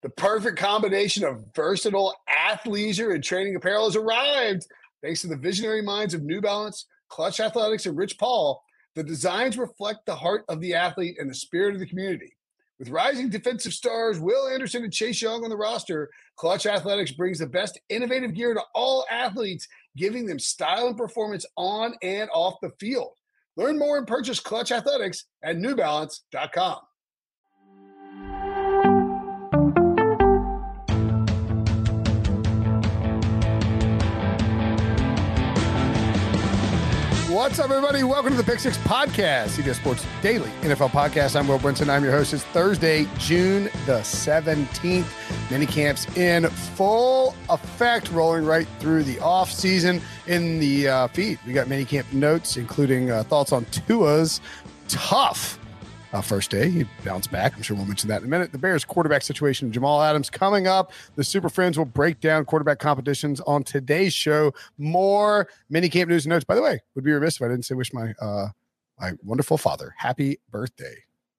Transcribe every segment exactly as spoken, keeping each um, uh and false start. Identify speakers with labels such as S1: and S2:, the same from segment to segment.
S1: The perfect combination of versatile athleisure and training apparel has arrived. Thanks to the visionary minds of New Balance, Clutch Athletics, and Rich Paul, the designs reflect the heart of the athlete and the spirit of the community. With rising defensive stars Will Anderson and Chase Young on the roster, Clutch Athletics brings the best innovative gear to all athletes, giving them style and performance on and off the field. Learn more and purchase Clutch Athletics at new balance dot com. What's up, everybody? Welcome to the Pick Six Podcast, C B S Sports Daily N F L Podcast. I'm Will Brinson. I'm your host. It's Thursday, June the seventeenth. Mini camps in full effect, rolling right through the off season. In the uh, feed, we got mini camp notes, including uh, thoughts on Tua's tough uh, first day. He bounced back. I'm sure we'll mention that in a minute. The Bears quarterback situation, Jamal Adams coming up. The Super Friends will break down quarterback competitions on today's show. More mini camp news and notes. By the way, would be remiss if I didn't say wish my uh, my wonderful father happy birthday.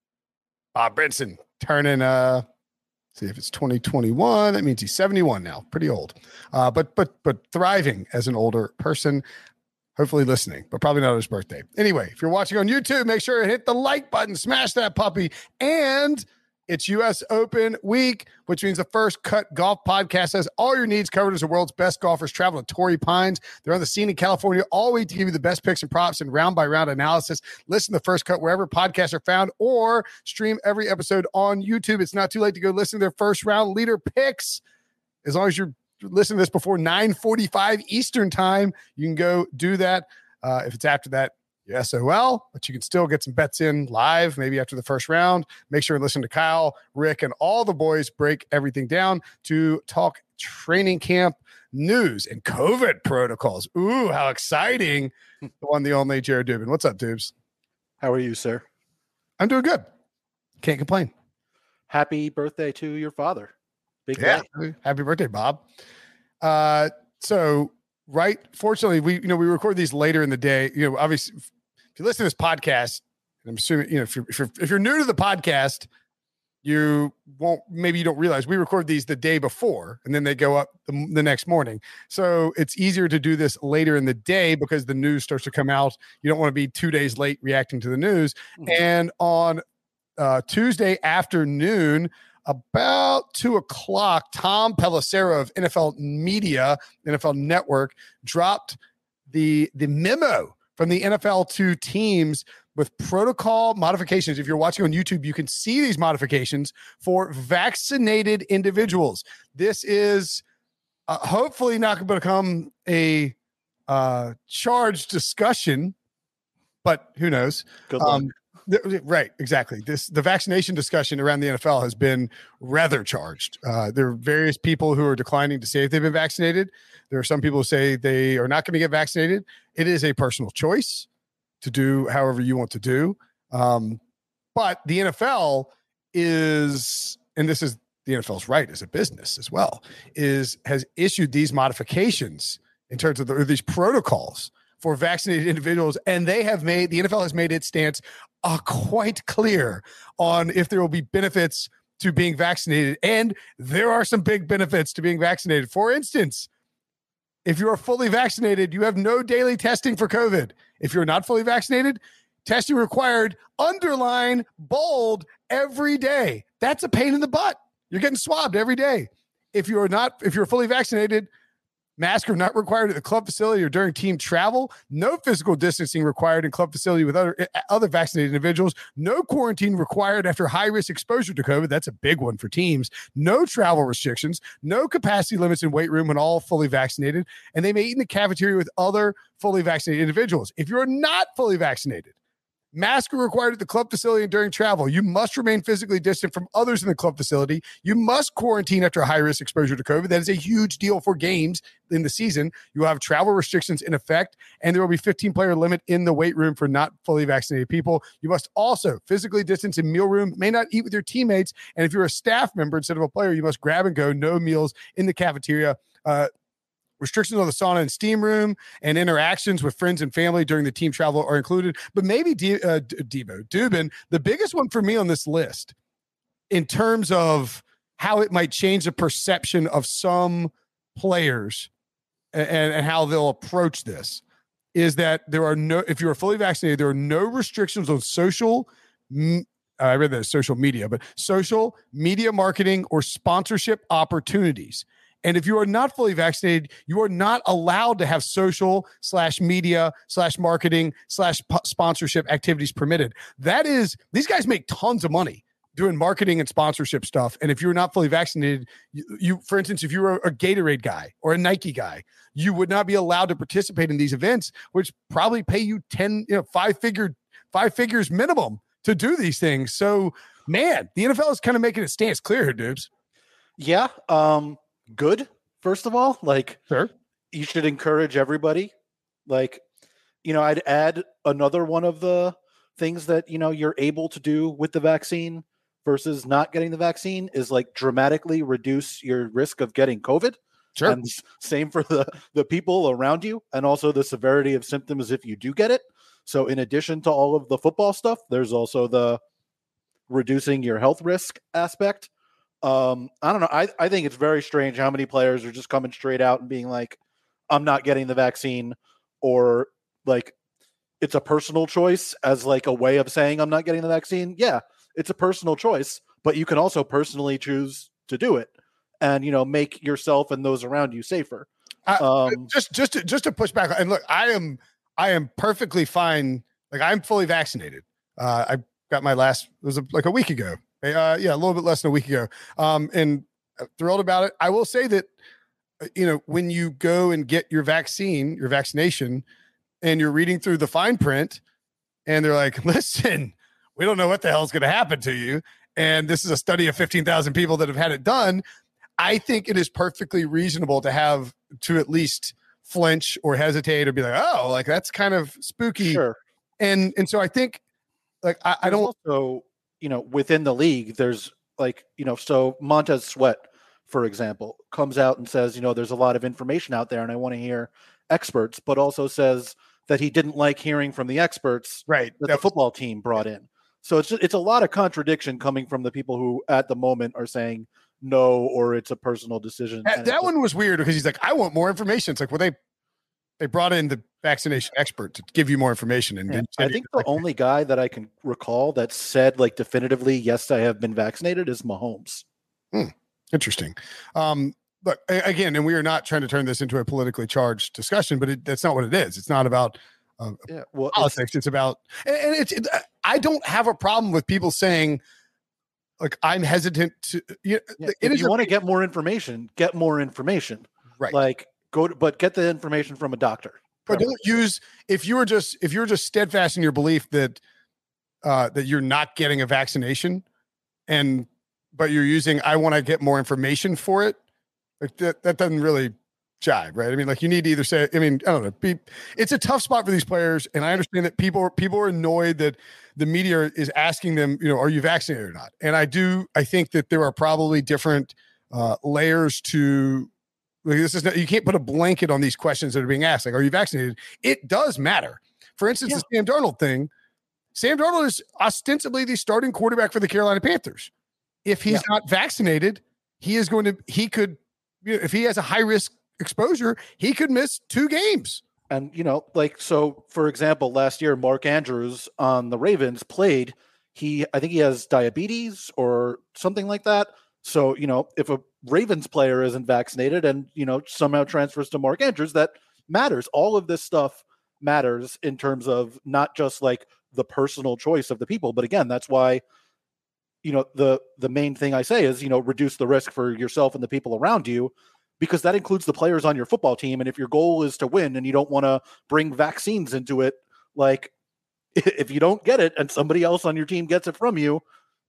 S1: Bob Brinson turning uh see if it's twenty twenty-one. That means he's seventy-one now. Pretty old. Uh, but but but thriving as an older person. Hopefully listening, but probably not on his birthday. Anyway, if you're watching on YouTube, make sure to hit the like button, smash that puppy. And it's U S Open week, which means the First Cut Golf Podcast has all your needs covered as the world's best golfers travel to Torrey Pines. They're on the scene in California all week to give you the best picks and props and round-by-round analysis. Listen to First Cut wherever podcasts are found or stream every episode on YouTube. It's not too late to go listen to their first-round leader picks. As long as you're listen to this before nine forty-five Eastern time, you can go do that. Uh, if it's after that, you're S O L, but you can still get some bets in live, maybe after the first round. Make sure to listen to Kyle, Rick, and all the boys break everything down to talk training camp news and COVID protocols. Ooh, how exciting. The one, the only Jared Dubin. What's up, Dubes?
S2: How are you, sir?
S1: I'm doing good. Can't complain.
S2: Happy birthday to your father. Big
S1: yeah.
S2: day.
S1: Happy birthday, Bob. Uh, so, right. Fortunately, we, you know, we record these later in the day. You know, obviously, if you listen to this podcast, I'm assuming, you know, if you're, if you're, if you're new to the podcast, you won't, maybe you don't realize we record these the day before and then they go up the, the next morning. So it's easier to do this later in the day because the news starts to come out. You don't want to be two days late reacting to the news. Mm-hmm. And on uh, Tuesday afternoon, about two o'clock, Tom Pelissero of N F L Media, N F L Network, dropped the, the memo from the N F L to teams with protocol modifications. If you're watching on YouTube, you can see these modifications for vaccinated individuals. This is uh, hopefully not going to become a uh, charged discussion, but who knows?
S2: Good luck.
S1: Um, Right, exactly. This the vaccination discussion around the N F L has been rather charged. Uh, there are various people who are declining to say if they've been vaccinated. There are some people who say they are not going to get vaccinated. It is a personal choice to do however you want to do. Um, but the N F L is, and this is the N F L's right as a business as well, is has issued these modifications in terms of the, or these protocols for vaccinated individuals, and they have made the N F L has made its stance uh, quite clear on if there will be benefits to being vaccinated, and there are some big benefits to being vaccinated. For instance, if you are fully vaccinated, you have no daily testing for COVID. If you're not fully vaccinated, testing required, underline, bold, every day. That's a pain in the butt. You're getting swabbed every day. If you're not, if you're fully vaccinated, masks are not required at the club facility or during team travel. No physical distancing required in club facility with other other vaccinated individuals. No quarantine required after high-risk exposure to COVID. That's a big one for teams. No travel restrictions. No capacity limits in weight room when all fully vaccinated. And they may eat in the cafeteria with other fully vaccinated individuals. If you're not fully vaccinated, masks are required at the club facility and during travel. You must remain physically distant from others in the club facility. You must quarantine after a high-risk exposure to COVID. That is a huge deal for games in the season. You will have travel restrictions in effect, and there will be fifteen-player limit in the weight room for not fully vaccinated people. You must also physically distance in meal room, may not eat with your teammates, and if you're a staff member instead of a player, you must grab and go, no meals in the cafeteria. Uh, Restrictions on the sauna and steam room and interactions with friends and family during the team travel are included. But maybe D- uh, Debo, Dubin, the biggest one for me on this list in terms of how it might change the perception of some players and, and how they'll approach this is that there are no, if you are fully vaccinated, there are no restrictions on social, I read that as social media, but social media marketing or sponsorship opportunities. And if you are not fully vaccinated, you are not allowed to have social slash media slash marketing slash sponsorship activities permitted. That is, these guys make tons of money doing marketing and sponsorship stuff. And if you're not fully vaccinated, you, you for instance, if you're a, a Gatorade guy or a Nike guy, you would not be allowed to participate in these events, which probably pay you ten, you know, five figure, five figures minimum to do these things. So, man, the N F L is kind of making its stance clear here, dudes.
S2: Yeah. Um, good. First of all, like,
S1: sure,
S2: you should encourage everybody. Like, you know, I'd add another one of the things that, you know, you're able to do with the vaccine versus not getting the vaccine is like dramatically reduce your risk of getting COVID.
S1: Sure.
S2: And same for the, the people around you, and also the severity of symptoms if you do get it. So in addition to all of the football stuff, there's also the reducing your health risk aspect. Um, I don't know. I, I think it's very strange how many players are just coming straight out and being like, I'm not getting the vaccine, or like it's a personal choice as like a way of saying I'm not getting the vaccine. Yeah, it's a personal choice, but you can also personally choose to do it and, you know, make yourself and those around you safer.
S1: I,
S2: Um,
S1: just, just to, just to push back. And look, I am, I am perfectly fine. Like, I'm fully vaccinated. Uh, I got my last, it was a, like a week ago. Uh, yeah, a little bit less than a week ago. Um, and thrilled about it. I will say that, you know, when you go and get your vaccine, your vaccination, and you're reading through the fine print and they're like, listen, we don't know what the hell is going to happen to you. And this is a study of fifteen thousand people that have had it done. I think it is perfectly reasonable to have to at least flinch or hesitate or be like, oh, like that's kind of spooky.
S2: Sure.
S1: And, and so I think like, I, I don't
S2: also, you know, within the league, there's like, you know, so Montez Sweat, for example, comes out and says, you know, there's a lot of information out there and I want to hear experts, but also says that he didn't like hearing from the experts
S1: right
S2: that
S1: that
S2: the football team brought in. So it's just, it's a lot of contradiction coming from the people who at the moment are saying no, or it's a personal decision.
S1: That, that one was weird because he's like, I want more information. It's like, well, they they brought in the vaccination expert to give you more information. And
S2: Yeah,
S1: then
S2: I think the like, only guy that I can recall that said like definitively, yes, I have been vaccinated is Mahomes.
S1: Hmm, interesting. Um, but again, and we are not trying to turn this into a politically charged discussion, but it, that's not what it is. It's not about uh,
S2: yeah, well,
S1: politics. It's, it's about, and, and it's, it, I don't have a problem with people saying, like, I'm hesitant to, you know,
S2: yeah,
S1: it
S2: if
S1: is
S2: you
S1: a,
S2: want to get more information, get more information.
S1: Right.
S2: Like, go to, but get the information from a doctor.
S1: But don't use, if you were just, if you're just steadfast in your belief that, uh, that you're not getting a vaccination and, but you're using, I want to get more information for it. Like that, that doesn't really jive, right? I mean, like you need to either say, I mean, I don't know, be, it's a tough spot for these players. And I understand that people, people are annoyed that the media is asking them, you know, are you vaccinated or not? And I do, I think that there are probably different uh, layers to, like, this is not, you can't put a blanket on these questions that are being asked. Like, are you vaccinated? It does matter. For instance, yeah. the Sam Darnold thing, Sam Darnold is ostensibly the starting quarterback for the Carolina Panthers. If he's yeah. not vaccinated, he is going to, he could, you know, if he has a high risk exposure, he could miss two games.
S2: And, you know, like, so for example, last year, Mark Andrews on the Ravens played, he, I think he has diabetes or something like that. So, you know, if a Ravens player isn't vaccinated and, you know, somehow transfers to Mark Andrews, that matters. All of this stuff matters in terms of not just like the personal choice of the people. But again, that's why, you know, the, the main thing I say is, you know, reduce the risk for yourself and the people around you, because that includes the players on your football team. And if your goal is to win and you don't want to bring vaccines into it, like if you don't get it and somebody else on your team gets it from you,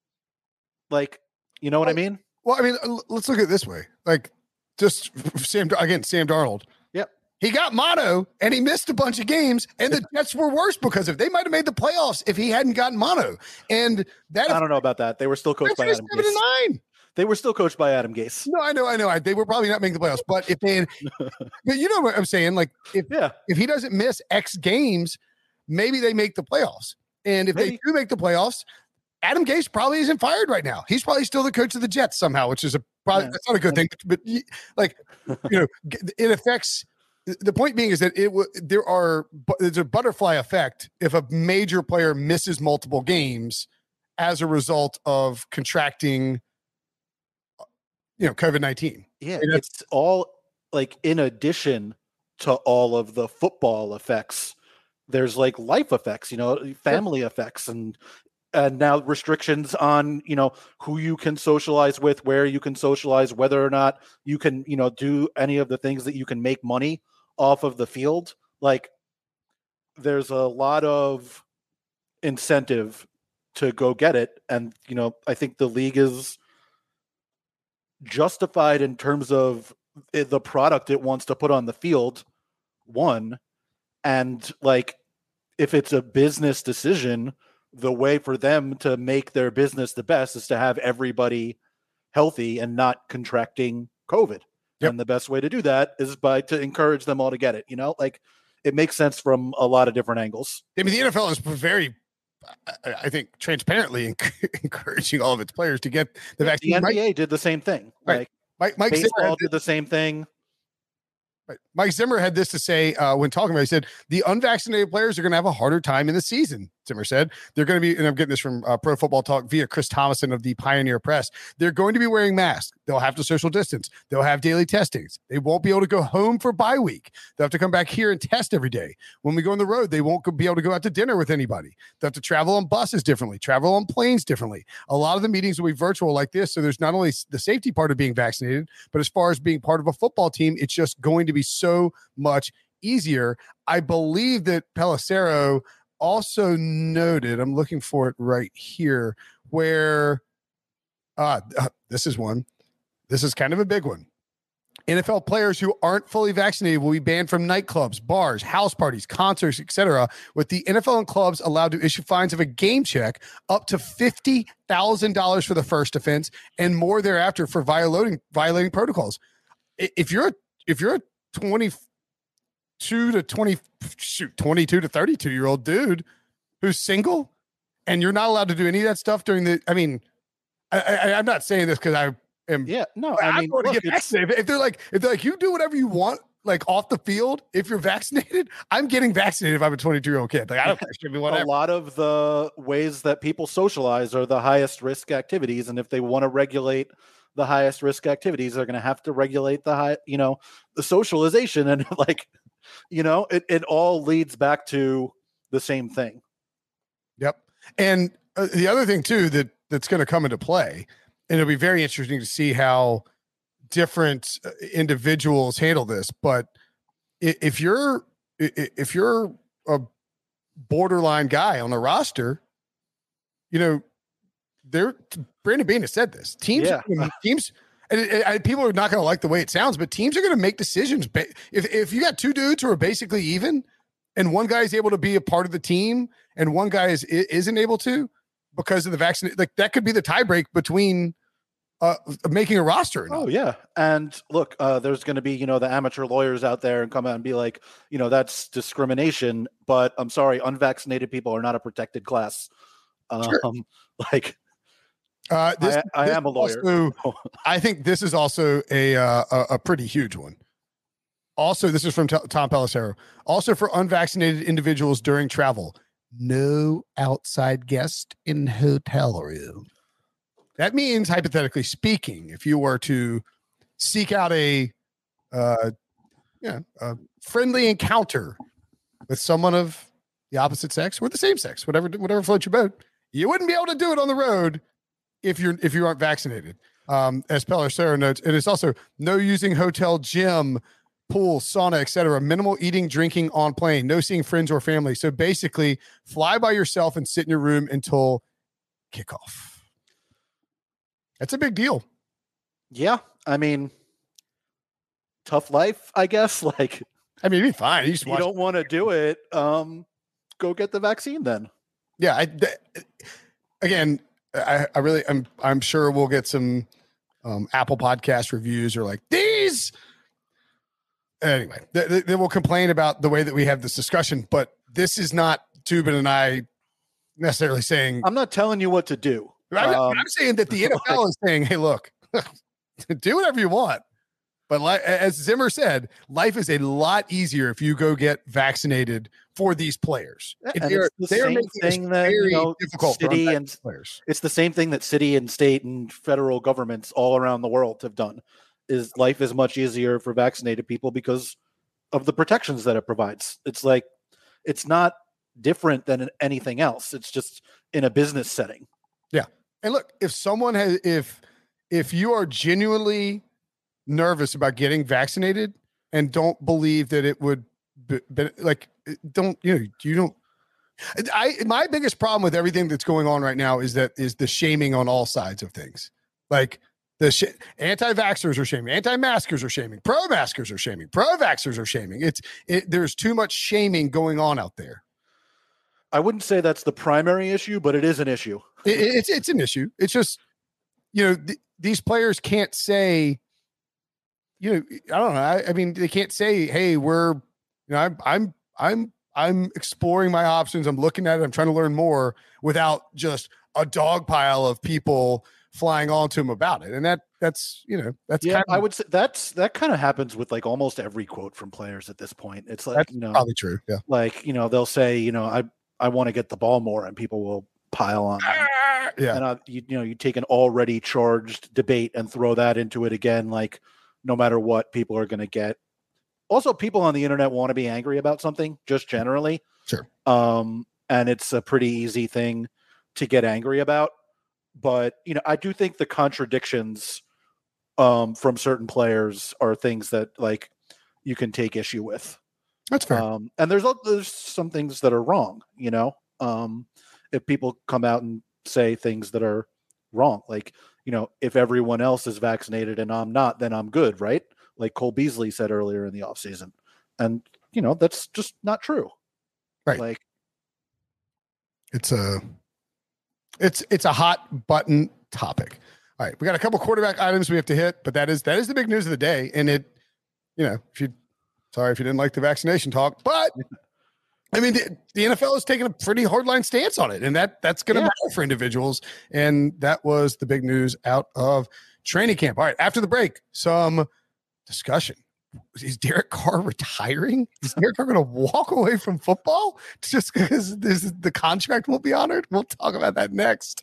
S2: like, you know what
S1: well,
S2: I mean?
S1: Well, I mean, let's look at it this way. Like just Sam, again, Sam Darnold.
S2: Yep.
S1: He got mono and he missed a bunch of games and the Jets were worse because of, they might've made the playoffs if he hadn't gotten mono. And that,
S2: I don't know about that. They were still coached by Adam Gase.
S1: Nine.
S2: They were still coached by Adam Gase.
S1: No, I know, I know. I, they were probably not making the playoffs, but if they, but you know what I'm saying? Like if,
S2: yeah.
S1: if he doesn't miss X games, maybe they make the playoffs. And if maybe. they do make the playoffs, Adam Gase probably isn't fired right now. He's probably still the coach of the Jets somehow, which is a probably yeah. that's not a good thing. But, but like, you know, it affects. The point being is that it there are there's a butterfly effect if a major player misses multiple games as a result of contracting, you know, COVID nineteen.
S2: Yeah, it's all like in addition to all of the football effects. There's like life effects, you know, family yeah. effects, and and now restrictions on, you know, who you can socialize with, where you can socialize, whether or not you can, you know, do any of the things that you can make money off of the field. Like, there's a lot of incentive to go get it. And, you know, I think the league is justified in terms of the product it wants to put on the field, one. And like, if it's a business decision, the way for them to make their business the best is to have everybody healthy and not contracting COVID. Yep. And the best way to do that is by to encourage them all to get it. You know, like, it makes sense from a lot of different angles.
S1: I mean, the N F L is very, I think, transparently encouraging all of its players to get the
S2: yeah,
S1: vaccine.
S2: The N B A Mike, did the same thing.
S1: Right.
S2: Like,
S1: Mike, Mike
S2: baseball
S1: Zimmer
S2: did the same thing.
S1: Right. Mike Zimmer had this to say uh, when talking about it. He said, the unvaccinated players are going to have a harder time in the season. Zimmer said they're going to be, and I'm getting this from uh, Pro Football Talk via Chris Thomason of the Pioneer Press. They're going to be wearing masks. They'll have to social distance. They'll have daily testings. They won't be able to go home for bye week. They'll have to come back here and test every day. When we go on the road, they won't be able to go out to dinner with anybody. They'll have to travel on buses differently, travel on planes differently. A lot of the meetings will be virtual like this. So there's not only the safety part of being vaccinated, but as far as being part of a football team, it's just going to be so much easier. I believe that Pelissero also noted, I'm looking for it right here, where uh, uh, this is one. This is kind of a big one. N F L players who aren't fully vaccinated will be banned from nightclubs, bars, house parties, concerts, et cetera, with the N F L and clubs allowed to issue fines of a game check up to fifty thousand dollars for the first offense and more thereafter for violating violating protocols. If you're a, if you're a twenty-two to twenty, shoot, twenty-two to thirty-two year old dude who's single and you're not allowed to do any of that stuff during the, I mean, I, I, I'm not saying this because I am.
S2: Yeah, no, I
S1: I'm
S2: mean,
S1: going to
S2: look,
S1: get vaccinated. If they're like, if they're like, you do whatever you want, like off the field, if you're vaccinated, I'm getting vaccinated if I'm a twenty-two year old kid. Like, I don't care. Should be whatever.
S2: A lot of the ways that people socialize are the highest risk activities. And if they want to regulate the highest risk activities, they're going to have to regulate the high, you know, the socialization. And like, you know, it, it all leads back to the same thing.
S1: Yep. And uh, the other thing too, that that's going to come into play, and it'll be very interesting to see how different individuals handle this. But if you're, if you're a borderline guy on a roster, you know, there, Brandon Beane has said this, teams, yeah. teams, and, and, and people are not going to like the way it sounds, but teams are going to make decisions. If, if you got two dudes who are basically even, and one guy is able to be a part of the team and one guy is, isn't able to because of the vaccine, like that could be the tiebreak between uh, making a roster.
S2: Oh yeah. And look, uh, there's going to be, you know, the amateur lawyers out there and come out and be like, you know, that's discrimination, but I'm sorry, unvaccinated people are not a protected class. Um, sure. Like,
S1: uh, this,
S2: I, I
S1: this
S2: am a lawyer.
S1: Also, I think this is also a, uh, a, a pretty huge one. Also, this is from T- Tom Pelissero. Also, for unvaccinated individuals during travel, no outside guest in hotel room. That means, hypothetically speaking, if you were to seek out a, uh, yeah, a friendly encounter with someone of the opposite sex or the same sex, whatever, whatever floats your boat, you wouldn't be able to do it on the road if you're if you aren't vaccinated. Um, as Pelissero notes, and it's also no using hotel gym, pool, sauna, et cetera. Minimal eating, drinking on plane. No seeing friends or family. So basically, fly by yourself and sit in your room until kickoff. That's a big deal.
S2: Yeah, I mean, tough life, I guess. Like,
S1: I mean, it'd be fine. You, just
S2: you don't want to do it. Um, go get the vaccine then.
S1: Yeah. I, th- again, I, I really, I'm, I'm sure we'll get some um, Apple Podcast reviews or like these. Anyway, they, they, they will complain about the way that we have this discussion, but this is not Tubin and I necessarily saying
S2: I'm not telling you what to do.
S1: I'm,
S2: um,
S1: I'm saying that the N F L like, is saying, hey, look, do whatever you want. But like, as Zimmer said, life is a lot easier if you go get vaccinated for these players.
S2: And they're, it's the same thing that, you know, difficult city and players. It's the same thing that city and state and federal governments all around the world have done. Is life is much easier for vaccinated people because of the protections that it provides. It's like, it's not different than anything else. It's just in a business setting.
S1: Yeah. And look, if someone has, if, if you are genuinely nervous about getting vaccinated and don't believe that it would be, be like, don't, you know, you don't, I, my biggest problem with everything that's going on right now is that is the shaming on all sides of things. Like the sh- anti-vaxxers are shaming, anti-maskers are shaming, pro-maskers are shaming, pro-vaxxers are shaming. It's it, there's too much shaming going on out there.
S2: I wouldn't say that's the primary issue, but it is an issue.
S1: it, it's it's an issue. It's just, you know, th- these players can't say, you know, I don't know. I, I mean, they can't say, hey, we're, you know, I'm, I'm, I'm, I'm exploring my options. I'm looking at it. I'm trying to learn more without just a dog pile of people flying onto him about it. And that, that's, you know, that's
S2: yeah,
S1: kind of,
S2: I would say that's, that kind of happens with like almost every quote from players at this point. It's like,
S1: that's
S2: you know,
S1: probably true. Yeah.
S2: Like, you know, they'll say, you know, I, I want to get the ball more, and people will pile on. Them.
S1: Yeah.
S2: And, uh, you, you know, you take an already charged debate and throw that into it again, like no matter what, people are going to get. Also, people on the internet want to be angry about something just generally.
S1: Sure.
S2: Um, and it's a pretty easy thing to get angry about. But, you know, I do think the contradictions um, from certain players are things that like you can take issue with.
S1: That's fair.
S2: Um, and there's there's some things that are wrong, you know, um, if people come out and say things that are wrong, like, you know, if everyone else is vaccinated and I'm not, then I'm good, right? Like Cole Beasley said earlier in the offseason. And, you know, that's just not true.
S1: Right.
S2: Like,
S1: it's a, it's, it's a hot button topic. All right. We got a couple quarterback items we have to hit, but that is, that is the big news of the day. And it, you know, if you, sorry if you didn't like the vaccination talk, but I mean, the, the N F L is taking a pretty hardline stance on it, and that that's going to yeah. matter for individuals. And that was the big news out of training camp. All right, after the break, some discussion. Is Derek Carr retiring? Is Derek Carr going to walk away from football just because this the contract won't be honored? We'll talk about that next.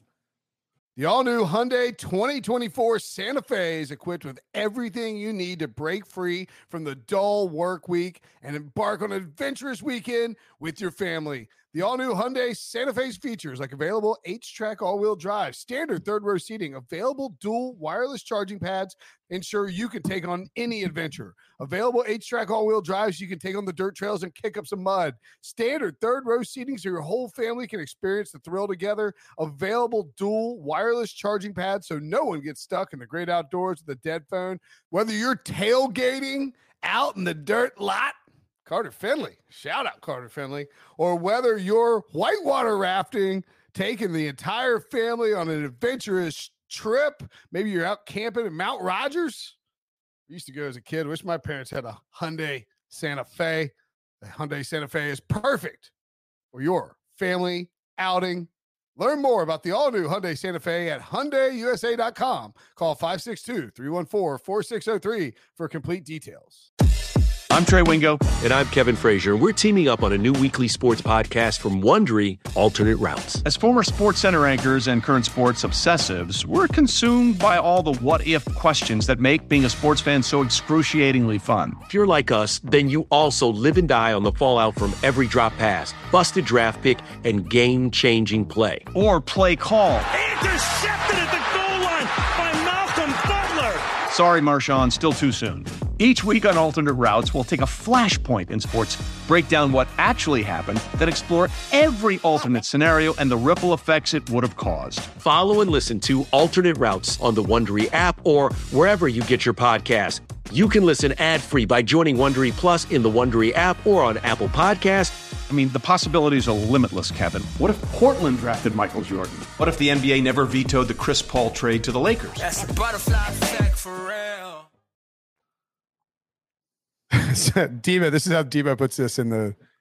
S1: The all-new Hyundai twenty twenty-four Santa Fe is equipped with everything you need to break free from the dull work week and embark on an adventurous weekend with your family. The all-new Hyundai Santa Fe's features like available H-Track all-wheel drive, standard third-row seating, available dual wireless charging pads, ensure you can take on any adventure. Available H-Track all-wheel drives you can take on the dirt trails and kick up some mud. Standard third-row seating so your whole family can experience the thrill together. Available dual wireless charging pads so no one gets stuck in the great outdoors with a dead phone. Whether you're tailgating out in the dirt lot, Carter Finley, shout out Carter Finley, or whether you're whitewater rafting, taking the entire family on an adventurous trip, maybe you're out camping in Mount Rogers. I used to go as a kid. Wish my parents had a Hyundai Santa Fe. The Hyundai Santa Fe is perfect for your family outing. Learn more about the all-new Hyundai Santa Fe at Hyundai U S A dot com. Call five six two, three one four, four six zero three for complete details.
S3: I'm Trey Wingo.
S4: And I'm Kevin Frazier. We're teaming up on a new weekly sports podcast from Wondery, Alternate Routes.
S3: As former Sports Center anchors and current sports obsessives, we're consumed by all the what-if questions that make being a sports fan so excruciatingly fun.
S4: If you're like us, then you also live and die on the fallout from every drop pass, busted draft pick, and game-changing play.
S3: Or play call.
S5: Intercepted at the goal line by Malcolm Butler.
S3: Sorry, Marshawn, still too soon. Each week on Alternate Routes, we'll take a flashpoint in sports, break down what actually happened, then explore every alternate scenario and the ripple effects it would have caused.
S4: Follow and listen to Alternate Routes on the Wondery app or wherever you get your podcasts. You can listen ad-free by joining Wondery Plus in the Wondery app or on Apple Podcasts.
S3: I mean, the possibilities are limitless, Kevin.
S6: What if Portland drafted Michael Jordan? What if the N B A never vetoed the Chris Paul trade to the Lakers?
S5: That's a butterfly effect for real.
S1: Debo, this is how Debo puts this in the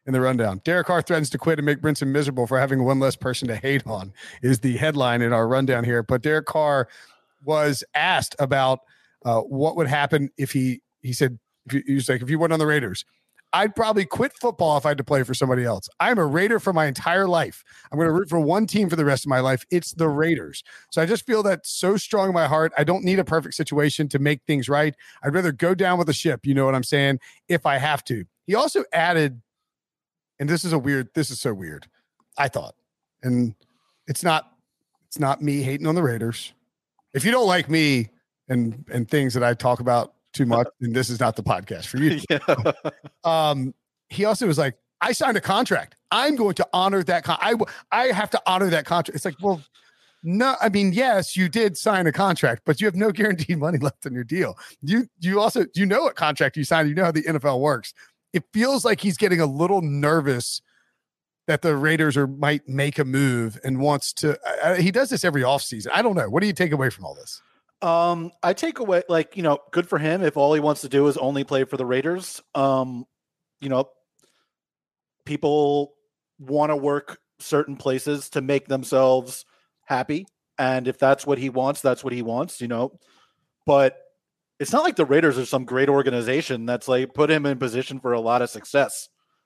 S1: in the rundown. Derek Carr threatens to quit and make Brinson miserable for having one less person to hate on is the headline in our rundown here. But Derek Carr was asked about uh, what would happen if he, he said, if you, he was like, if you went on the Raiders, I'd probably quit football if I had to play for somebody else. I'm a Raider for my entire life. I'm going to root for one team for the rest of my life. It's the Raiders. So I just feel that so strong in my heart. I don't need a perfect situation to make things right. I'd rather go down with the ship. You know what I'm saying? If I have to. He also added, and this is a weird, this is so weird, I thought, and it's not, it's not me hating on the Raiders. If you don't like me and, and things that I talk about too much, and this is not the podcast for you. Yeah. Um, he also was like, I signed a contract. I'm going to honor that. Con- I, I have to honor that contract. It's like, well, no, I mean, yes, you did sign a contract, but you have no guaranteed money left in your deal. You, you also, you know what contract you signed. You know how the N F L works. It feels like he's getting a little nervous that the Raiders are might make a move and wants to, uh, he does this every offseason. I don't know. What do you take away from all this?
S2: Um, I take away, like, you know, good for him if all he wants to do is only play for the Raiders. Um, you know, people want to work certain places to make themselves happy. And if that's what he wants, that's what he wants, you know. But it's not like the Raiders are some great organization that's like put him in position for a lot of success.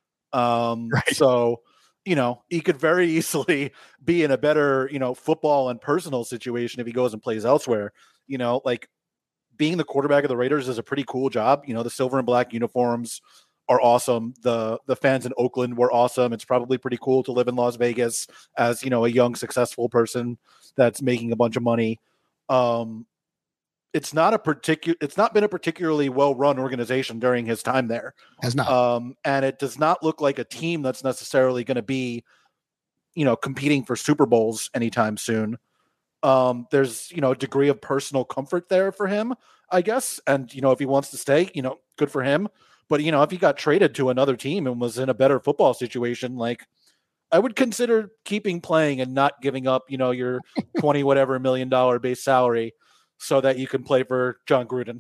S2: Um, right. So, you know, he could very easily be in a better, you know, football and personal situation if he goes and plays elsewhere. You know, like being the quarterback of the Raiders is a pretty cool job. You know, the silver and black uniforms are awesome. The the fans in Oakland were awesome. It's probably pretty cool to live in Las Vegas as, you know, a young, successful person that's making a bunch of money. Um, it's not a particular, it's not been a particularly well-run organization during his time there.
S1: Has not.
S2: Um, and it does not look like a team that's necessarily going to be, you know, competing for Super Bowls anytime soon. Um, there's, you know, a degree of personal comfort there for him, I guess. And, you know, if he wants to stay, you know, good for him. But, you know, if he got traded to another team and was in a better football situation, like, I would consider keeping playing and not giving up, you know, your twenty whatever million dollar base salary so that you can play for John Gruden.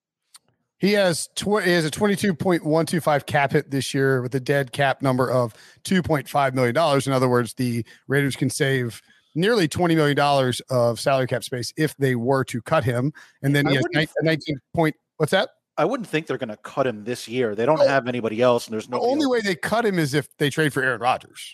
S1: He has tw- he has a twenty-two point one two five cap hit this year with a dead cap number of two point five million dollars. In other words, the Raiders can save nearly twenty million dollars of salary cap space if they were to cut him. And then he has nineteen point, what's that?
S2: I wouldn't think they're going to cut him this year. They don't oh, have anybody else, and there's no.
S1: The only
S2: else.
S1: way they cut him is if they trade for Aaron Rodgers.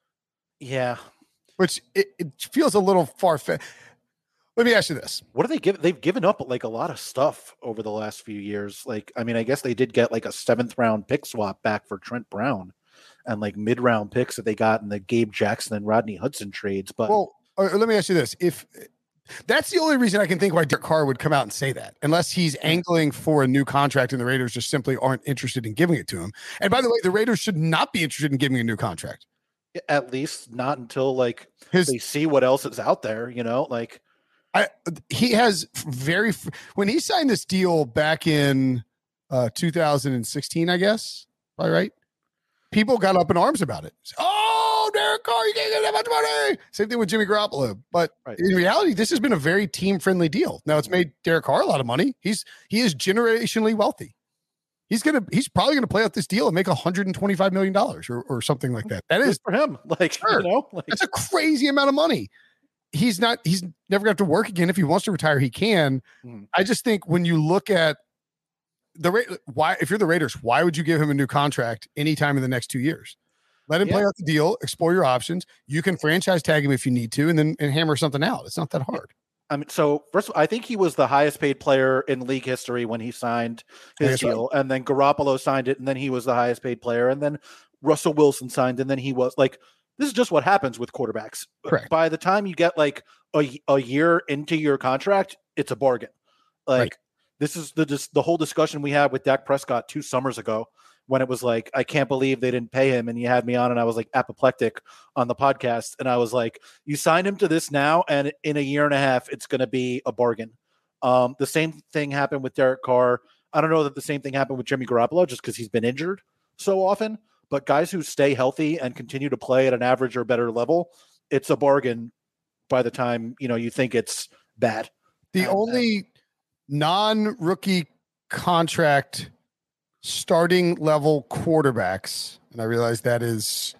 S2: Yeah.
S1: Which it, it feels a little far-fetched. Let me ask you this.
S2: What do they give? They've given up like a lot of stuff over the last few years. Like, I mean, I guess they did get like a seventh round pick swap back for Trent Brown and like mid round picks that they got in the Gabe Jackson and Rodney Hudson trades. But
S1: well, let me ask you this. If that's the only reason I can think why Derek Carr would come out and say that, unless he's angling for a new contract and the Raiders just simply aren't interested in giving it to him. And by the way, the Raiders should not be interested in giving a new contract.
S2: At least not until like
S1: His,
S2: they see what else is out there, you know, like
S1: I, he has very, when he signed this deal back in uh, two thousand sixteen, I guess, probably right. People got up in arms about it. Oh, Derek Carr, you can't get that much money. Same thing with Jimmy Garoppolo. But right. in reality, this has been a very team-friendly deal. Now it's made Derek Carr a lot of money. He's he is generationally wealthy. He's gonna he's probably gonna play out this deal and make one hundred twenty-five million dollars or, or something like that. That is
S2: for him. Like, sure. you know, like,
S1: that's a crazy amount of money. He's not, he's never gonna have to work again. If he wants to retire, he can. Mm. I just think when you look at the rate, why, if you're the Raiders, why would you give him a new contract anytime in the next two years? Let him yeah. play out the deal, explore your options. You can franchise tag him if you need to, and then and hammer something out. It's not that hard.
S2: I mean, so first of all, I think he was the highest paid player in league history when he signed his deal. Right. And then Garoppolo signed it, and then he was the highest paid player. And then Russell Wilson signed, and then he was like, this is just what happens with quarterbacks.
S1: Correct.
S2: By the time you get like a, a year into your contract, it's a bargain. Like right. this is the just the whole discussion we had with Dak Prescott two summers ago when it was like, I can't believe they didn't pay him. And you had me on and I was like apoplectic on the podcast. And I was like, you signed him to this now, and in a year and a half, it's going to be a bargain. Um, the same thing happened with Derek Carr. I don't know that the same thing happened with Jimmy Garoppolo just because he's been injured so often. But guys who stay healthy and continue to play at an average or better level, it's a bargain by the time, you know, you think it's bad.
S1: The
S2: and,
S1: only uh, non-rookie contract starting level quarterbacks, and I realize that is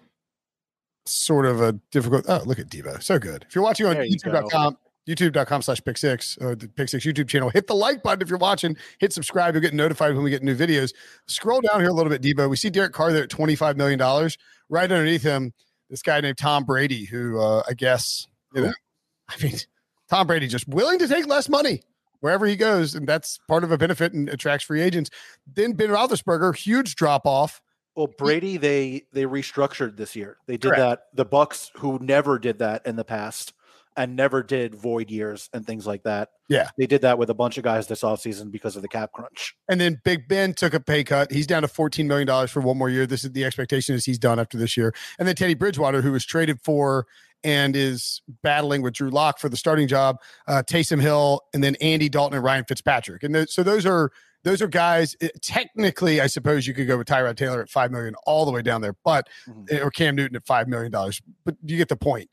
S1: sort of a difficult. Oh, look at Devo. So good. If you're watching on YouTube dot com, YouTube dot com slash Pick Six, or the Pick Six YouTube channel, hit the like button if you're watching. Hit subscribe. You'll get notified when we get new videos. Scroll down here a little bit, Devo. We see Derek Carr there at twenty-five million dollars. Right underneath him, this guy named Tom Brady, who uh, I guess, you know, I mean, Tom Brady just willing to take less money wherever he goes, and that's part of a benefit and attracts free agents. Then Ben Roethlisberger, huge drop off.
S2: Well, Brady, they they restructured this year. They did
S1: Correct.
S2: that. The Bucks, who never did that in the past and never did void years and things like that.
S1: Yeah.
S2: They did that with a bunch of guys this offseason because of the cap crunch.
S1: And then Big Ben took a pay cut. He's down to fourteen million dollars for one more year. This is the expectation is he's done after this year. And then Teddy Bridgewater, who was traded for and is battling with Drew Lock for the starting job, uh, Taysom Hill, and then Andy Dalton and Ryan Fitzpatrick. And th- so those are those are guys. It, technically, I suppose you could go with Tyrod Taylor at five million dollars all the way down there, but mm-hmm. or Cam Newton at five million dollars. But you get the point.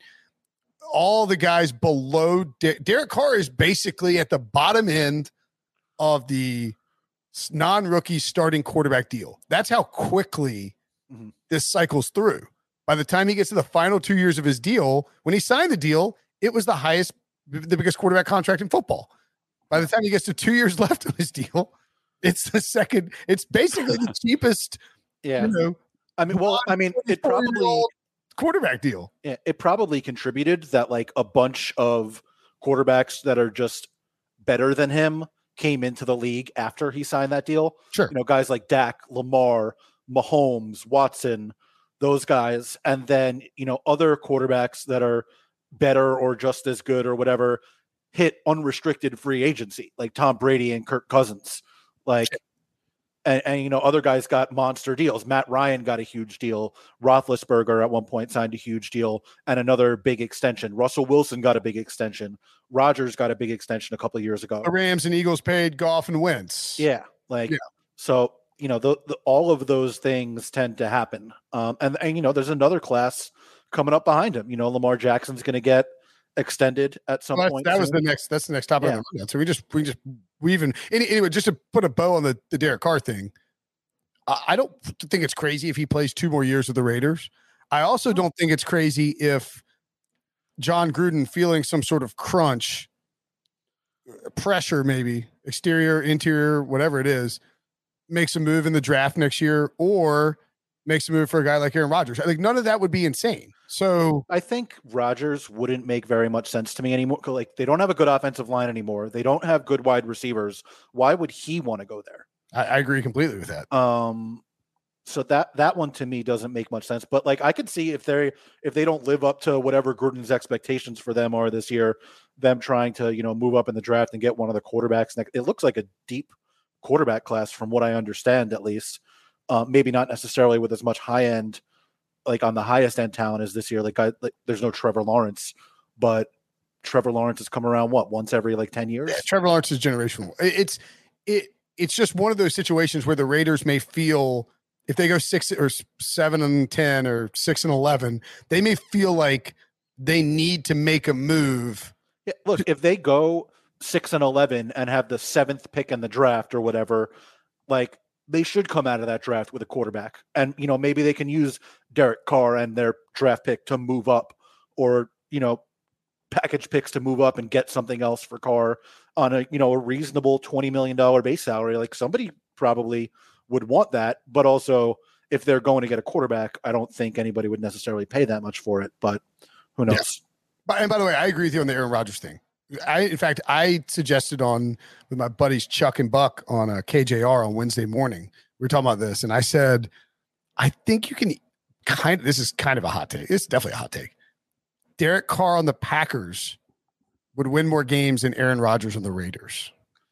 S1: All the guys below De- Derek Carr is basically at the bottom end of the non-rookie starting quarterback deal. That's how quickly mm-hmm. this cycles through. By the time he gets to the final two years of his deal, when he signed the deal, it was the highest, the biggest quarterback contract in football. By the time he gets to two years left of his deal, it's the second. It's basically the cheapest.
S2: Yeah.
S1: You know,
S2: I mean, well, I mean, it probably
S1: quarterback deal.
S2: Yeah, it probably contributed that like a bunch of quarterbacks that are just better than him came into the league after he signed that deal.
S1: Sure.
S2: You know, guys like Dak, Lamar, Mahomes, Watson, those guys. And then, you know, other quarterbacks that are better or just as good or whatever hit unrestricted free agency, like Tom Brady and Kirk Cousins. Like, sure. And, and, you know, other guys got monster deals. Matt Ryan got a huge deal. Roethlisberger at one point signed a huge deal and another big extension. Russell Wilson got a big extension. Rodgers got a big extension a couple of years ago.
S1: The Rams and Eagles paid Goff and Wentz.
S2: Yeah. Like,
S1: yeah.
S2: So, you know, the, the, all of those things tend to happen. Um, and, and, you know, there's another class coming up behind him. You know, Lamar Jackson's going to get extended at some
S1: well,
S2: point.
S1: That
S2: soon.
S1: was the next, that's the next topic.
S2: Yeah.
S1: On the so we just, we just, we even, anyway, just to put a bow on the, the Derek Carr thing. I don't think it's crazy if he plays two more years with the Raiders. I also don't think it's crazy if John Gruden, feeling some sort of crunch, pressure, maybe exterior, interior, whatever it is, makes a move in the draft next year or makes a move for a guy like Aaron Rodgers. Like none of that would be insane. So
S2: I think Rodgers wouldn't make very much sense to me anymore. Like they don't have a good offensive line anymore. They don't have good wide receivers. Why would he want to go there?
S1: I, I agree completely with that.
S2: Um, so that that one to me doesn't make much sense. But like I could see if they if they don't live up to whatever Gruden's expectations for them are this year, them trying to you know move up in the draft and get one of the quarterbacks. Next, it looks like a deep quarterback class from what I understand, at least. Uh, maybe not necessarily with as much high end, like on the highest end talent as this year. Like, I, like there's no Trevor Lawrence, but Trevor Lawrence has come around what once every like ten years.
S1: Yeah, Trevor Lawrence is generational. It's it. It's just one of those situations where the Raiders may feel if they go six or seven and ten or six and eleven, they may feel like they need to make a move.
S2: Yeah, look, if they go six and eleven and have the seventh pick in the draft or whatever, like they should come out of that draft with a quarterback, and you know maybe they can use Derek Carr and their draft pick to move up, or you know package picks to move up and get something else for Carr on a you know a reasonable twenty million dollars base salary. Like somebody probably would want that, but also if they're going to get a quarterback, I don't think anybody would necessarily pay that much for it, but who knows?
S1: Yeah. And by the way, I agree with you on the Aaron Rodgers thing. I, in fact, I suggested on with my buddies Chuck and Buck on a K J R on Wednesday morning. We were talking about this, and I said, I think you can kind of, this is kind of a hot take. It's definitely a hot take. Derek Carr on the Packers would win more games than Aaron Rodgers on the Raiders.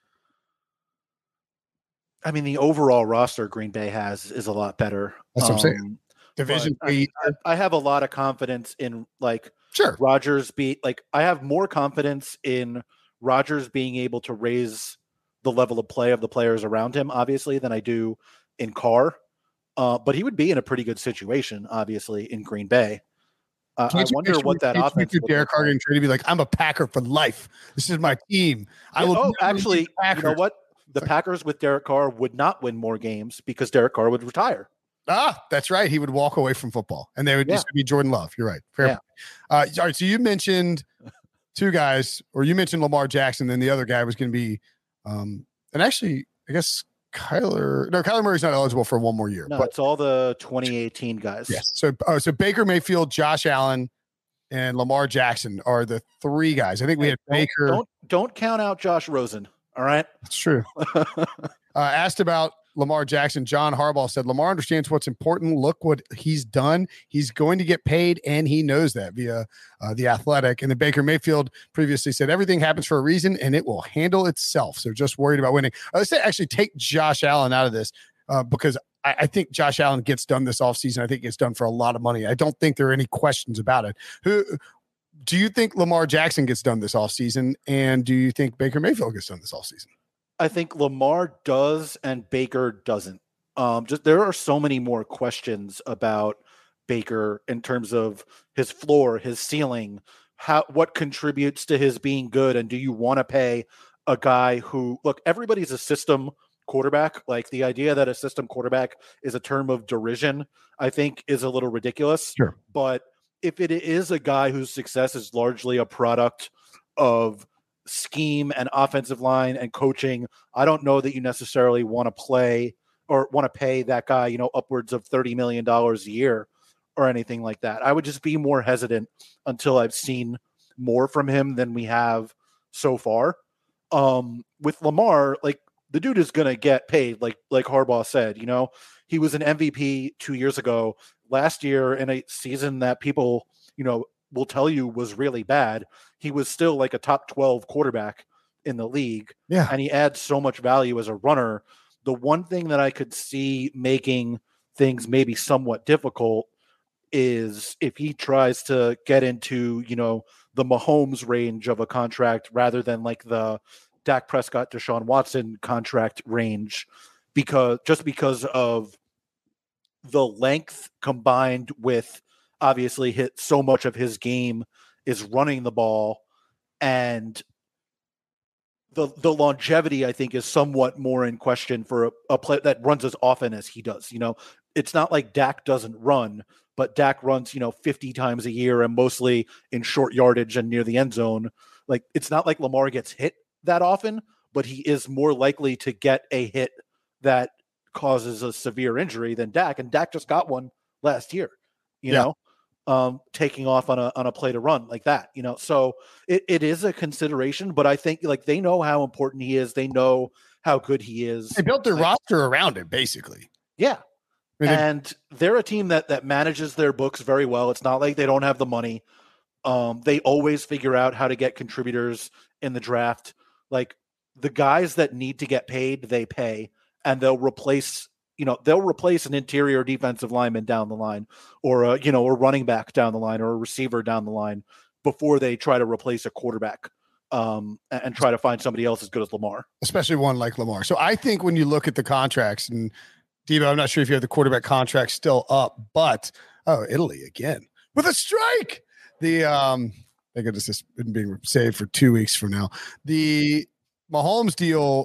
S2: I mean, the overall roster Green Bay has is a lot better.
S1: That's what I'm saying.
S2: Um,
S1: Division
S2: I, mean, I, I have a lot of confidence in like
S1: sure
S2: Rodgers be like I have more confidence in Rodgers being able to raise the level of play of the players around him, obviously, than I do in Carr. Uh, but he would be in a pretty good situation, obviously, in Green Bay. Uh, I wonder what that offense would
S1: Derek Carr getting traded to be like, I'm a Packer for life. This is my team. I will.
S2: Oh, actually, you know what? The Packers with Derek Carr would not win more games because Derek Carr would retire.
S1: Ah, that's right. He would walk away from football, and they would
S2: Yeah.
S1: just be Jordan Love. You're right. Fair.
S2: Yeah.
S1: Uh, all right. So you mentioned two guys, or you mentioned Lamar Jackson. Then the other guy was going to be, um, and actually, I guess Kyler. No, Kyler Murray's not eligible for one more year.
S2: No,
S1: but
S2: it's all the twenty eighteen guys.
S1: yes. So, uh, so Baker Mayfield, Josh Allen, and Lamar Jackson are the three guys. I think we had
S2: Don't,
S1: Baker.
S2: Don't don't count out Josh Rosen. All right.
S1: That's true. uh, asked about Lamar Jackson, John Harbaugh said, Lamar understands what's important. Look what he's done. He's going to get paid, and he knows that via uh, The Athletic. And then Baker Mayfield previously said, everything happens for a reason, and it will handle itself. So just worried about winning. I would say actually take Josh Allen out of this uh, because I, I think Josh Allen gets done this offseason. I think it's done for a lot of money. I don't think there are any questions about it. Who do you think Lamar Jackson gets done this offseason, and do you think Baker Mayfield gets done this offseason?
S2: I think Lamar does and Baker doesn't. Um, just there are so many more questions about Baker in terms of his floor, his ceiling, how what contributes to his being good, and do you want to pay a guy who look? Everybody's a system quarterback. Like the idea that a system quarterback is a term of derision, I think, is a little ridiculous.
S1: Sure,
S2: but if it is a guy whose success is largely a product of scheme and offensive line and coaching, I don't know that you necessarily want to play or want to pay that guy, you know, upwards of thirty million dollars a year or anything like that. I would just be more hesitant until I've seen more from him than we have so far. Um, with Lamar, like the dude is going to get paid. Like, like Harbaugh said, you know, he was an M V P two years ago. Last year in a season that people, you know, will tell you was really bad, he was still like a top twelve quarterback in the league.
S1: Yeah.
S2: And he adds so much value as a runner. The one thing that I could see making things maybe somewhat difficult is if he tries to get into, you know, the Mahomes range of a contract rather than like the Dak Prescott, Deshaun Watson contract range, because just because of the length combined with obviously hit so much of his game is running the ball, and the the longevity I think is somewhat more in question for a, a player that runs as often as he does. You know, it's not like Dak doesn't run, but Dak runs, you know, fifty times a year and mostly in short yardage and near the end zone. Like it's not like Lamar gets hit that often, but he is more likely to get a hit that causes a severe injury than Dak, and Dak just got one last year, you
S1: yeah.
S2: know, um, taking off on a on a play to run like that, you know. So it, it is a consideration, but I think like they know how important he is. They know how good he is.
S1: They built their
S2: like,
S1: roster around it, basically.
S2: Yeah.
S1: I mean,
S2: and they're a team that that manages their books very well. It's not like they don't have the money. Um, they always figure out how to get contributors in the draft. Like the guys that need to get paid, they pay. And they'll replace, you know, they'll replace an interior defensive lineman down the line, or a, you know, a running back down the line, or a receiver down the line before they try to replace a quarterback um, and, and try to find somebody else as good as Lamar.
S1: Especially one like Lamar. So I think when you look at the contracts, and Devo, I'm not sure if you have the quarterback contract still up, but oh, Italy again with a strike. The um, I think this has been being saved for two weeks from now. The Mahomes deal.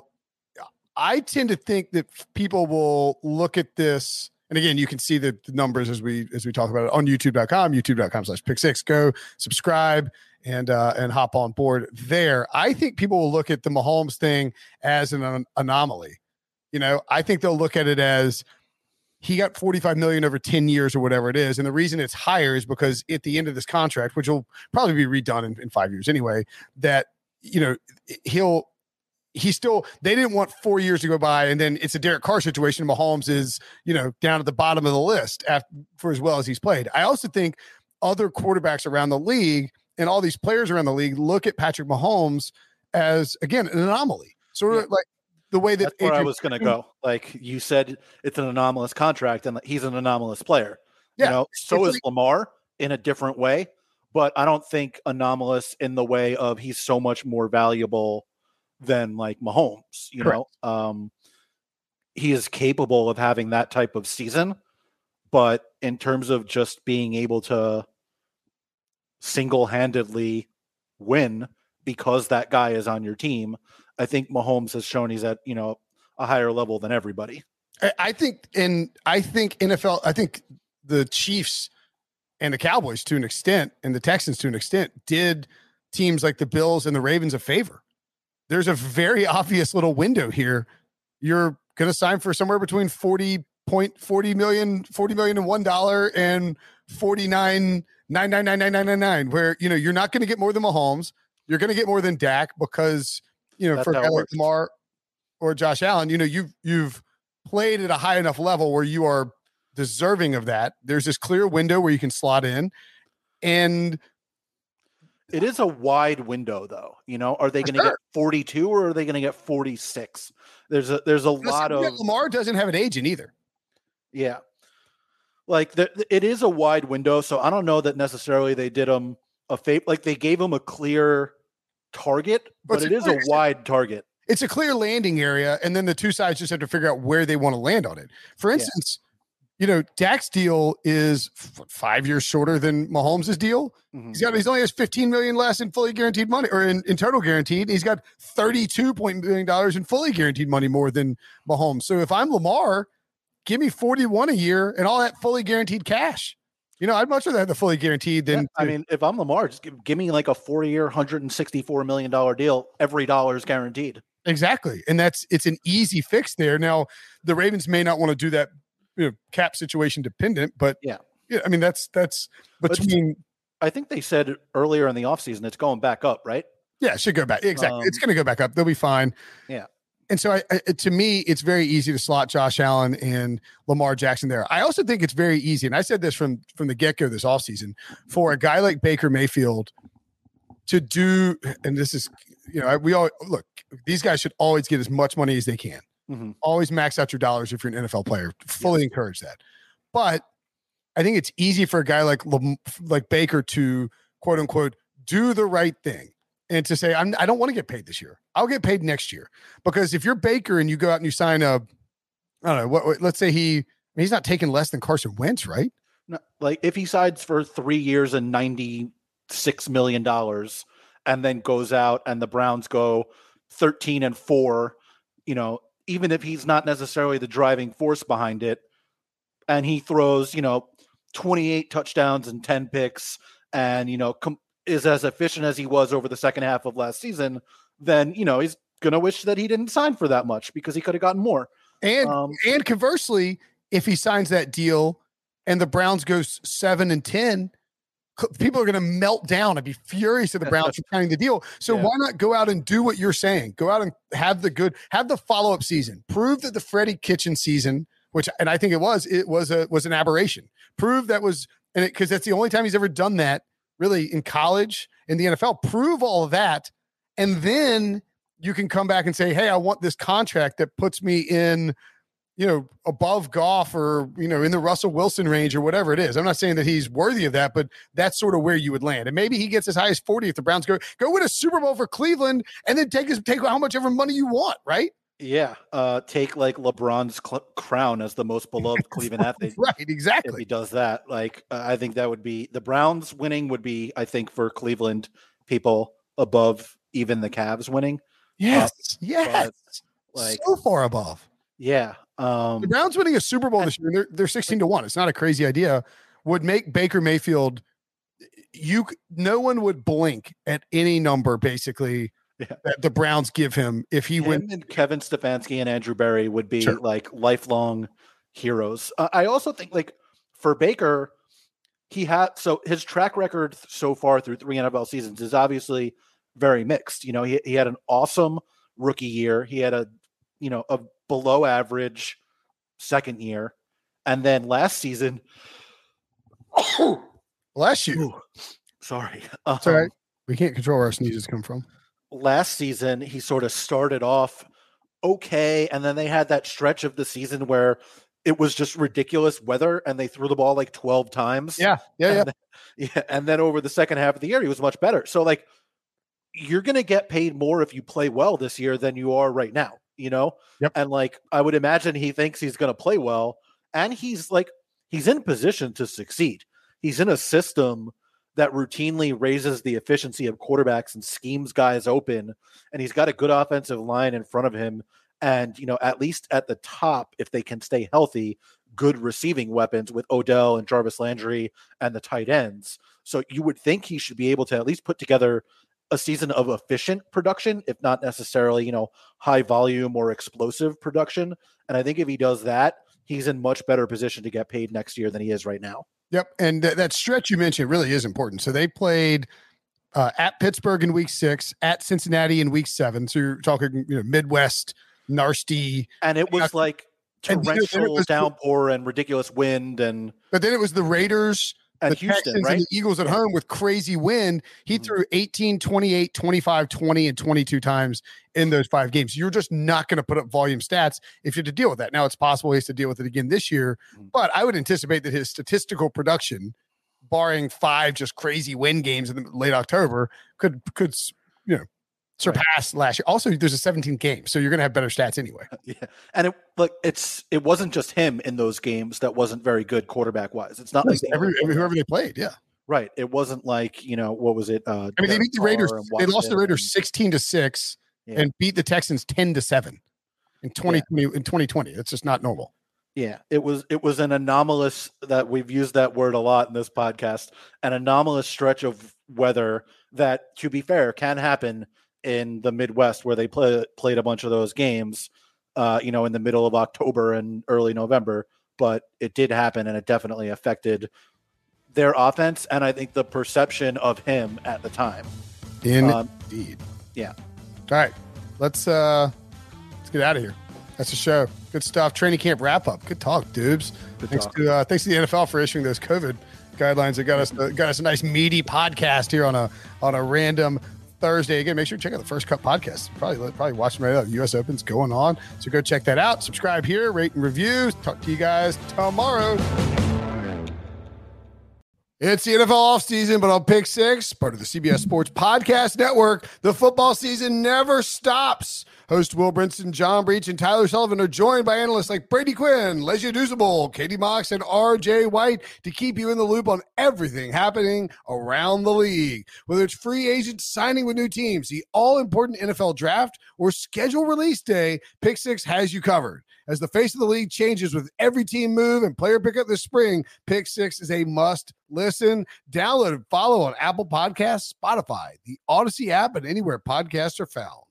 S1: I tend to think that people will look at this, and again, you can see the, the numbers as we as we talk about it on YouTube dot com, YouTube dot com slash pick six. Go subscribe and uh, and hop on board there. I think people will look at the Mahomes thing as an, an anomaly. You know, I think they'll look at it as he got forty-five million dollars over ten years or whatever it is, and the reason it's higher is because at the end of this contract, which will probably be redone in, in five years anyway, that you know he'll. He still, they didn't want four years to go by and then it's a Derek Carr situation. Mahomes is, you know, down at the bottom of the list after, for as well as he's played. I also think other quarterbacks around the league and all these players around the league look at Patrick Mahomes as, again, an anomaly. Sort of yeah. like the way that
S2: That's where Adrian, I was going to go. Like you said, it's an anomalous contract and he's an anomalous player. Yeah. You know, so is like, Lamar in a different way, but I don't think anomalous in the way of he's so much more valuable than like Mahomes, you Correct. know, um, he is capable of having that type of season, but in terms of just being able to single-handedly win because that guy is on your team, I think Mahomes has shown he's at, you know, a higher level than everybody.
S1: I, I think, and I think N F L, I think the Chiefs and the Cowboys to an extent, and the Texans to an extent, did teams like the Bills and the Ravens a favor. There's a very obvious little window here. You're going to sign for somewhere between forty point forty million, forty million and one dollar and forty-nine nine nine nine nine nine nine nine, where you know you're not going to get more than Mahomes. You're going to get more than Dak because you know
S2: That's
S1: for a
S2: how
S1: guy
S2: it
S1: like
S2: works.
S1: Lamar or Josh Allen, you know you've you've played at a high enough level where you are deserving of that. There's this clear window where you can slot in, and
S2: it is a wide window, though. You know, are they going to
S1: sure.
S2: get forty-two or are they going to get forty-six? There's a there's a lot of
S1: Lamar doesn't have an agent either.
S2: yeah, like the, it is a wide window. So I don't know that necessarily they did him a favor. Like they gave him a clear target, but,
S1: But
S2: it
S1: it's
S2: is
S1: a
S2: a
S1: clear-
S2: wide target.
S1: It's a clear landing area, and then the two sides just have to figure out where they want to land on it. For instance, you know, Dak's deal is f- five years shorter than Mahomes' deal.
S2: Mhm.
S1: He's got he's only has fifteen million less in fully guaranteed money, or in, in total guaranteed. He's got thirty-two point million dollars in fully guaranteed money more than Mahomes. So if I'm Lamar, give me forty-one a year and all that fully guaranteed cash. You know, I'd much rather have the fully guaranteed than
S2: Yeah, I mean, if I'm Lamar, just give, give me like a four-year, one hundred sixty-four million dollars deal. Every dollar is guaranteed.
S1: exactly. And that's it's an easy fix there. Now, the Ravens may not want to do that, you know, cap situation dependent, but
S2: Yeah.
S1: yeah, I mean that's that's between
S2: I think they said earlier in the offseason it's going back up, right?
S1: yeah, it should go back. Exactly.
S2: Um,
S1: it's going to go back up. They'll be fine.
S2: Yeah.
S1: And so I, I, to me, it's very easy to slot Josh Allen and Lamar Jackson there. I also think it's very easy, and I said this from from the get-go this offseason, for a guy like Baker Mayfield to do, and this is, you know, we all look, these guys should always get as much money as they can.
S2: Mhm.
S1: Always max out your dollars if you're an N F L player. Fully encourage that. But I think it's easy for a guy like Lam- like Baker to quote unquote do the right thing and to say, I'm, I don't want to get paid this year. I'll get paid next year. Because if you're Baker and you go out and you sign a, I don't know, what, what let's say he he's not taking less than Carson Wentz, right?
S2: No, like if he signs for three years and ninety-six million dollars and then goes out and the Browns go thirteen and four, you know, even if he's not necessarily the driving force behind it, and he throws, you know, twenty-eight touchdowns and ten picks and, you know, com- is as efficient as he was over the second half of last season, then, you know, he's going to wish that he didn't sign for that much because he could have gotten more.
S1: And
S2: Um,
S1: and conversely, if he signs that deal and the Browns goes seven and ten, c- people are going to melt down and be furious at the Browns for signing the deal. So
S2: Yeah.
S1: why not go out and do what you're saying? Go out and have the good, have the follow up season. Prove that the Freddie Kitchen season, which and I think it was, it was a was an aberration. Prove that was, and because that's the only time he's ever done that, really, in college, in the N F L. Prove all of that, and then you can come back and say, hey, I want this contract that puts me in, you know, above Goff or, you know, in the Russell Wilson range or whatever it is. I'm not saying that he's worthy of that, but that's sort of where you would land. And maybe he gets as high as forty if the Browns go, go win a Super Bowl for Cleveland and then take his, take how much ever money you want, right?
S2: yeah. Uh, take like LeBron's cl- crown as the most beloved Cleveland athlete.
S1: Right,
S2: If
S1: exactly.
S2: he does that, like uh, I think that would be the Browns winning would be, I think, for Cleveland people above even the Cavs winning.
S1: Yes, yes.
S2: Like,
S1: so far above.
S2: yeah. Um,
S1: The Browns winning a Super Bowl this year, they're, they're sixteen to one. It's not a crazy idea. Would make Baker Mayfield, you c- no one would blink at any number basically
S2: Yeah.
S1: that the Browns give him if he
S2: him
S1: went.
S2: and Kevin Stefanski and Andrew Berry would be
S1: Sure.
S2: like lifelong heroes. Uh, I also think like for Baker, he had so his track record so far through three N F L seasons is obviously very mixed. You know, he he had an awesome rookie year. He had a you know a below average second year, and then last season.
S1: Bless you.
S2: Ooh, sorry. Um,
S1: It's all right. We can't control where our sneezes come from.
S2: last season he sort of started off okay, and then they had that stretch of the season where it was just ridiculous weather and they threw the ball like twelve times.
S1: Yeah, yeah, yeah.
S2: And then, yeah. And then over the second half of the year, he was much better. So like you're gonna get paid more if you play well this year than you are right now, you know?
S1: Yep.
S2: And like I would imagine he thinks he's gonna play well, and he's like he's in position to succeed. He's in a system that routinely raises the efficiency of quarterbacks and schemes guys open, and he's got a good offensive line in front of him, And, you know, at least at the top, if they can stay healthy, good receiving weapons with Odell and Jarvis Landry and the tight ends. So you would think he should be able to at least put together a season of efficient production, if not necessarily, you know, high volume or explosive production. And I think if he does that, he's in much better position to get paid next year than he is right now.
S1: Yep. And th- that stretch you mentioned really is important. So they played uh, at Pittsburgh in week six, at Cincinnati in week seven. So you're talking, you know, Midwest, nasty.
S2: And it was like torrential and was, downpour and ridiculous wind. And
S1: But then it was the Raiders,
S2: and
S1: the
S2: Houston,
S1: Texans,
S2: right?
S1: and the Eagles at home with crazy wind. He mm-hmm. threw eighteen, twenty-eight, twenty-five, twenty, and twenty-two times in those five games. You're just not going to put up volume stats if you have to deal with that. Now, it's possible he has to deal with it again this year, mm-hmm. but I would anticipate that his statistical production, barring five just crazy wind games in late October, could, could you know, surpass right. last year. Also, there's a seventeenth game, so you're going to have better stats anyway.
S2: Yeah, and it like it's it wasn't just him in those games that wasn't very good quarterback wise. It's not like
S1: every, every whoever they played, yeah,
S2: right. It wasn't like, you know, what was it? Uh,
S1: I mean, they beat the Raiders. They lost the Raiders sixteen to six yeah. and beat the Texans ten to seven in twenty twenty. Yeah. In twenty twenty, it's just not normal.
S2: Yeah, it was it was an anomalous, that we've used that word a lot in this podcast, an anomalous stretch of weather that, to be fair, can happen in the Midwest, where they play, played a bunch of those games, uh, you know, in the middle of October and early November. But it did happen, and it definitely affected their offense, and I think the perception of him at the time.
S1: Indeed.
S2: Um, yeah.
S1: All right, let's uh, let's get out of here. That's the show. Good stuff. Training camp wrap up. Good talk, dudes.
S2: Good
S1: thanks
S2: talk.
S1: to uh, thanks to the N F L for issuing those COVID guidelines that got us uh, got us a nice meaty podcast here on a on a random Thursday. Again, make sure to check out the First Cut podcast. Probably probably watching right now. The U S Open's going on, so go check that out. Subscribe here, rate and review. Talk to you guys tomorrow. It's the N F L offseason, but on Pick Six, part of the C B S Sports Podcast Network, the football season never stops. Host Will Brinson, John Breach, and Tyler Sullivan are joined by analysts like Brady Quinn, Lesia Duzable, Katie Mox, and R J White to keep you in the loop on everything happening around the league. Whether it's free agents signing with new teams, the all-important N F L draft, or schedule release day, Pick Six has you covered. As the face of the league changes with every team move and player pickup this spring, Pick Six is a must listen. Download and follow on Apple Podcasts, Spotify, the Odyssey app, and anywhere podcasts are found.